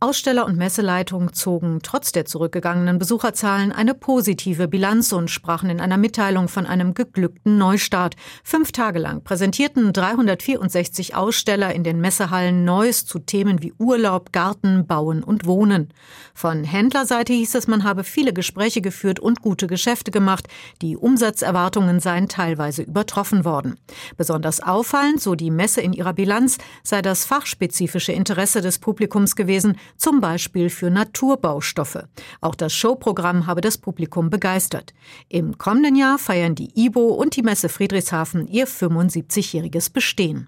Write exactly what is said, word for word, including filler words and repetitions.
Aussteller und Messeleitung zogen trotz der zurückgegangenen Besucherzahlen eine positive Bilanz und sprachen in einer Mitteilung von einem geglückten Neustart. Fünf Tage lang präsentierten dreihundertvierundsechzig Aussteller in den Messehallen Neues zu Themen wie Urlaub, Garten, Bauen und Wohnen. Von Händlerseite hieß es, man habe viele Gespräche geführt und gute Geschäfte gemacht. Die Umsatzerwartungen seien teilweise übertroffen worden. Besonders auffallend, so die Messe in ihrer Bilanz, sei das fachspezifische Interesse des Publikums gewesen, zum Beispiel für Naturbaustoffe. Auch das Showprogramm habe das Publikum begeistert. Im kommenden Jahr feiern die I B O und die Messe Friedrichshafen ihr fünfundsiebzigjähriges Bestehen.